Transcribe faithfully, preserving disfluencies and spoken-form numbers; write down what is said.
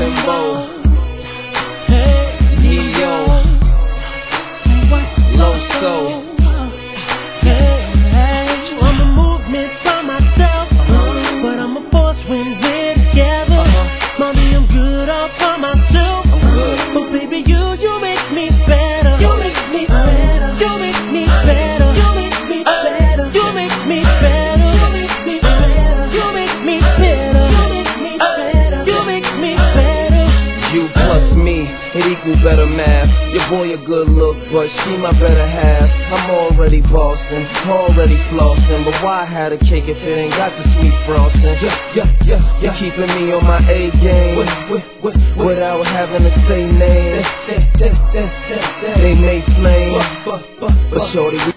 Timbo, Neo, Loso. I'm a movement by myself, but I'm a force when we're together. Mommy, I'm good all by myself, but baby, you, you make me better. You make me better. You make me better. You make me better. You make me better. You make me better. You make me better. You make me better. You make me better. You plus me, it equal better math. Your boy a good look, but she my better half. I'm already bossing, already flossing, but why have a cake if it ain't got the sweet frosting? Yeah, yeah, yeah, you're keeping me on my A game with, with, with, without having to say names. They may flame, but shorty, we